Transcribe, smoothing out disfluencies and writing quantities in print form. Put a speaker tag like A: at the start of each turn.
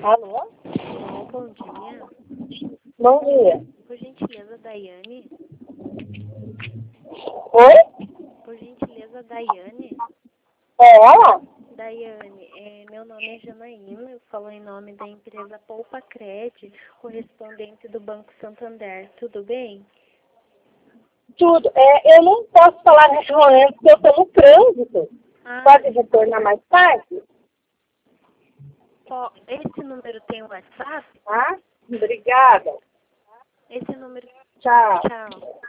A: Alô?
B: Alô, bom dia.
A: Bom dia.
B: Por gentileza, Daiane?
A: Oi?
B: Por gentileza, Daiane?
A: É ela?
B: Daiane, meu nome é Janaína, eu falo em nome da empresa Poupa Cred, correspondente do Banco Santander. Tudo bem?
A: Tudo. Eu não posso falar nesse momento porque eu estou no trânsito.
B: Ah,
A: Pode retornar mais tarde?
B: esse número tem WhatsApp?
A: Tá? Obrigada.
B: Esse número...
A: Tchau.
B: Tchau.